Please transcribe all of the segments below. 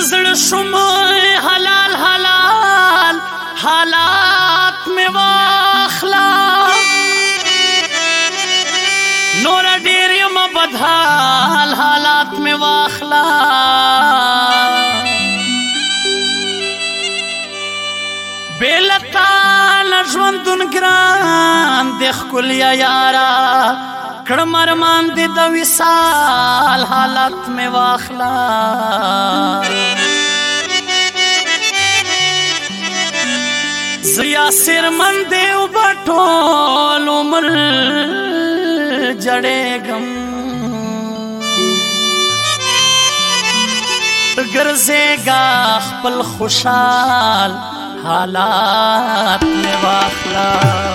زړه شوم حلال حلال حالات میں واخلا نور ډیر یم بدحال حالات میں واخلا بیلتا نژوندون ګران د ښکلیا یارا کړم ارمان دې د وصال حالات میں واخلا زیا سر من دې وبټول عمر جړېږم ګرځېږه خپل خوشحال حالات میں واخلا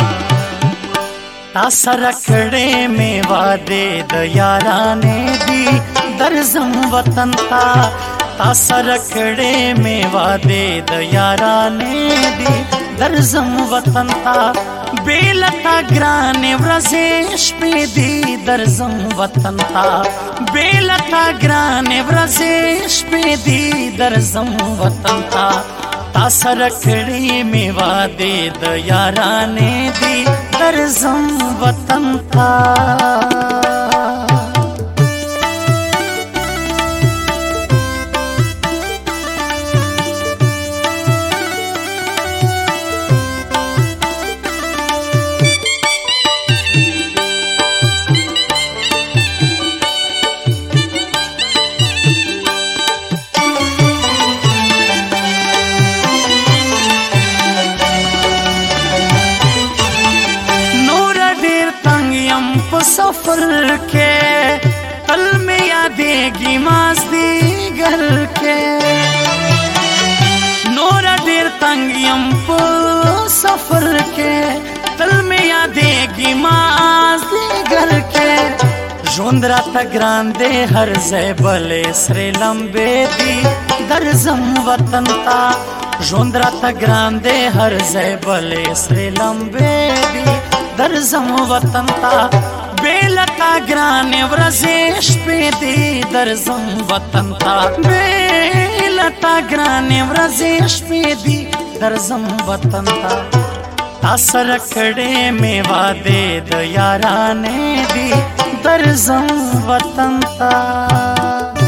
تا سره کړې مې وعدې د یارانې دي درځم وطن تا تا سره کړې مې وعدې د یارانې دي درځم وطن تا بیلتا ګرانې ورځې شپې دي درځم وطن تا بیلتا ګرانې ورځې شپې دي درځم وطن تا تا سره کړې مې وعدې د یارانې دي درځم وطن تا सफर के पल में यादेगी माज़दीगर के नोरा देर तंगियम पो सफर के पल में यादेगी माज़दीगर के जोंदरा तग्रांदे हर ज़ैबले सरे लंबे दी दरज़म वतन ता जोंदरा तग्रांदे हर ज़ैबले सरे लंबे दी दरज़म वतन ता बेलता ګرانې ورځې شپې دي درځم وطن ته بیلتا ګرانې ورځې شپې دي درځم وطن ته تا سره کړې مې وعدې د یارانې دي درځم وطن ته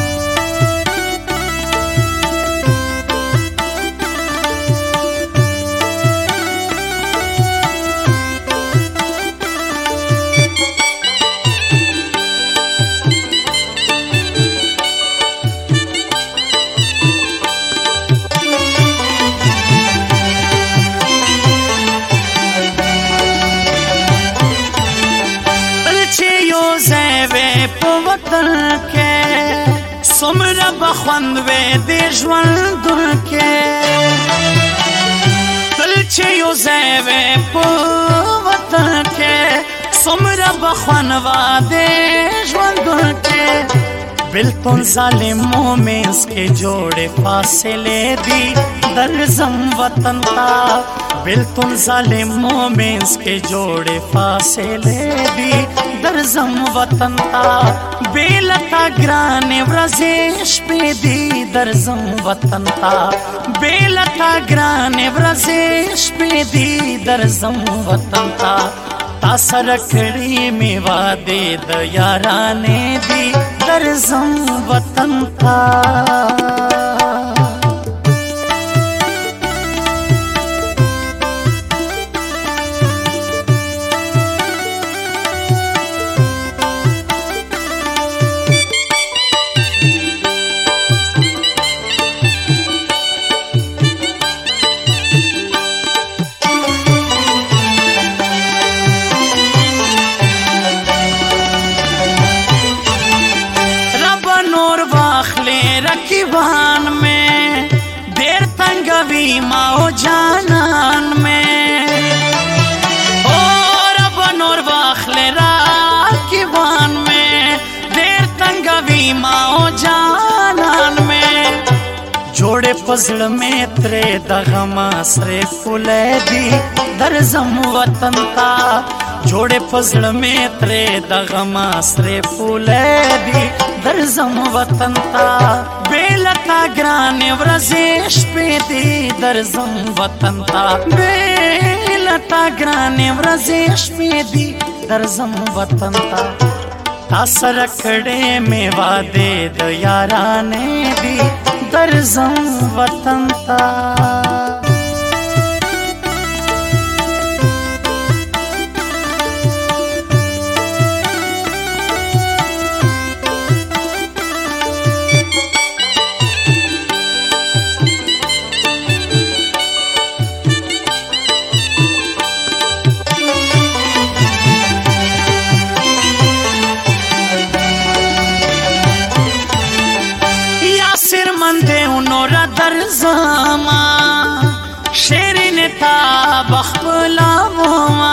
وطن کې څومره بخوند وې د ژوندون کې تل چې یو ځای وې په وطن کې څومره بخوند وې د ژوندون کې بلکل ظالموں میں اس کے جوڑے فاصلے دی درځم وطن تا بلکل ظالموں میں اس کے جوڑے فاصلے دی درځم وطن تا بیلتا ګرانې ورځې شپې دي درځم وطن تا بیلتا ګرانې ورځې شپې دي درځم وطن تا تا سره کړې مې وعدې د یارانې دي درځم وطن تا रकीबान में देर तंगवी माओ जानन में और बनोर बाखले रकीबान में देर तंगवी माओ जानन में जोड़े पजल में त्रे दगमा सरे फुले दी درځم وطن تا جوړې پزړ مې ترې د غم سره پولې دي درزم وطن تا بیلتا گران ورزې شپې دي درزم وطن تا بیلتا گران ورزې شپې دي درزم وطن تا تا سره کړې مې وعدې د یارانې دي درزم وطن تا نورا درزما شیرین تا بخبلا وما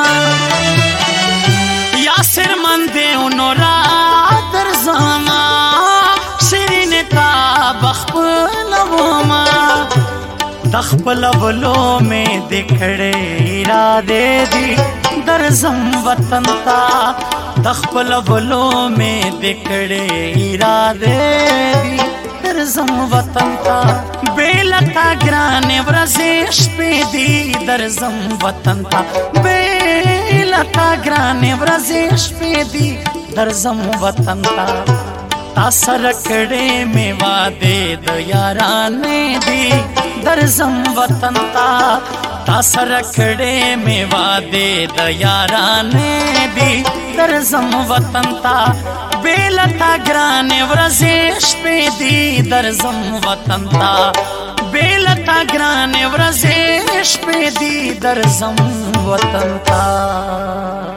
یاسر من دے نورا درزما شیرین تا بخبلا وما دخبل ولو میں دکھڑے ارادے دی درزم وطن تا دخبل ولو میں دکھڑے ارادے دی درزم وطن تا بیلتا گران ورزې شپې دي درزم وطن تا بیلتا گران ورزې شپې دي درزم وطن تا تا سره کړې مې وعدې د یارانې دي درزم وطن تا تا سره کړې مې وعدې د یارانې دي درزم وطن تا بیلتا گران ورزې شپې دي درزم وطن تا بیلتا گران ورزې شپې دي درزم وطن تا